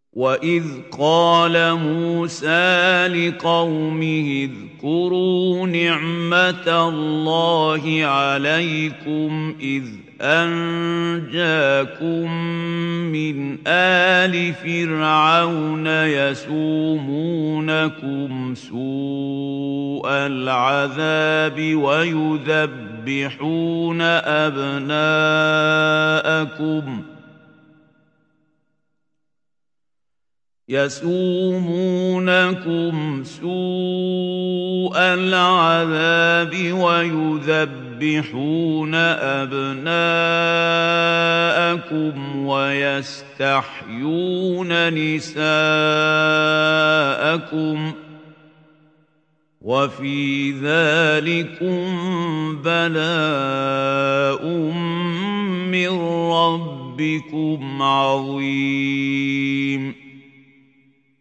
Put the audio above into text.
وَإِذْ قَالَ مُوسَىٰ لِقَوْمِهِ اذْكُرُوا نِعْمَةَ اللَّهِ عَلَيْكُمْ إِذْ أَنجَاكُم مِّنْ آلِ فِرْعَوْنَ يَسُومُونَكُمْ سُوءَ الْعَذَابِ وَيُذَبِّحُونَ أَبْنَاءَكُمْ وَيَسْتَحْيُونَ نِسَاءَكُمْ ۚ وَفِي ذَٰلِكُم بَلَاءٌ مِّن رَّبِّكُمْ عَظِيمٌ